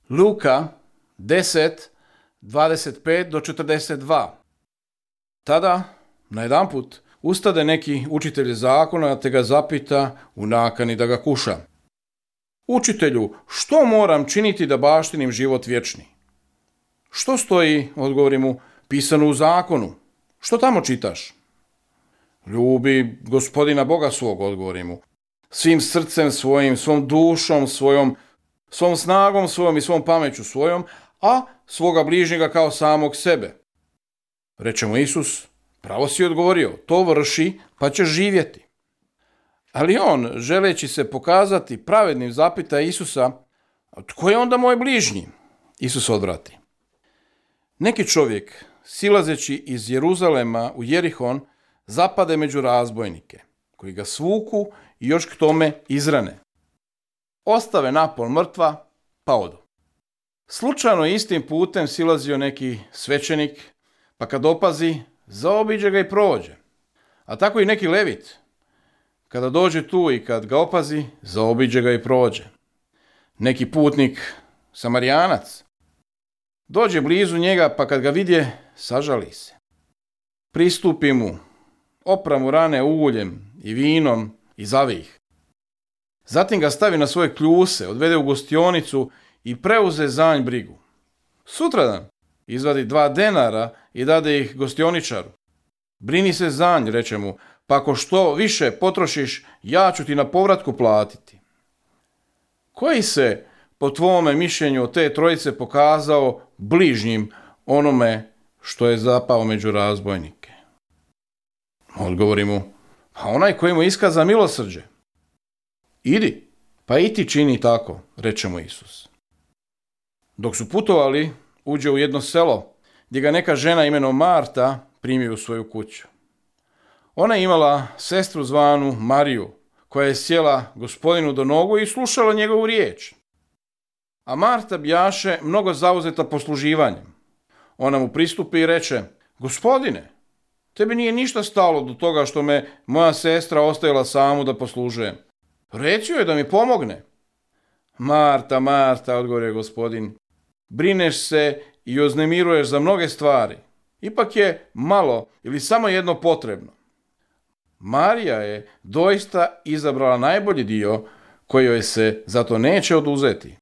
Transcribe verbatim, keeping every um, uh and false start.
Luka deset, dvadeset pet do četrdeset dva. Tada, najedanput, ustade neki učitelj zakona te ga zapita u nakani da ga kuša. Učitelju, što moram činiti da baštinim život vječni? Što stoji, odgovori mu, pisano u zakonu? Što tamo čitaš? Ljubi gospodina Boga svog, odgovori mu, svim srcem svojim, svom dušom svojom, svom snagom svojom i svom pameću svojom, a svoga bližnjega kao samog sebe. Reče mu Isus, pravo si odgovorio, to vrši pa ćeš živjeti. Ali on, želeći se pokazati pravednim, zapita Isusa, tko je onda moj bližnji? Isus odvrati. Neki čovjek, silazeći iz Jeruzalema u Jerihon, zapade među razbojnike, koji ga svuku i još k tome izrane. Ostave napol mrtva, pa odu. Slučajno istim putem silazio neki svećenik, pa kad opazi, zaobiđe ga i prođe. A tako i neki levit. Kada dođe tu i kad ga opazi, zaobiđe ga i prođe. Neki putnik, Samarijanac, dođe blizu njega, pa kad ga vidje, sažali se. Pristupi mu, opra mu rane uljem i vinom i zavi ih. Zatim ga stavi na svoje kljuse, odvede u gostionicu i preuze za nj brigu. Sutradan izvadi dva denara i dade ih gostioničaru. Brini se za nj, reče mu, pa ako što više potrošiš, ja ću ti na povratku platiti. Koji se, po tvome mišljenju, od te trojice pokazao bližnjim onome što je zapao među razbojnike? Odgovori mu, a onaj koji mu iskaza milosrđe. Idi, pa i ti čini tako, reče mu Isus. Dok su putovali, uđe u jedno selo, gdje ga neka žena imenom Marta primi u svoju kuću. Ona je imala sestru zvanu Mariju, koja je sjela gospodinu do nogu i slušala njegovu riječ. A Marta bjaše mnogo zauzeta posluživanjem. Ona mu pristupi i reče, gospodine, tebi nije ništa stalo do toga što me moja sestra ostavila samu da poslužujem. Reci joj da mi pomogne. Marta, Marta, odgovorio gospodin, brineš se i uznemiruješ za mnoge stvari. Ipak je malo ili samo jedno potrebno. Marija je doista izabrala najbolji dio koji joj se zato neće oduzeti.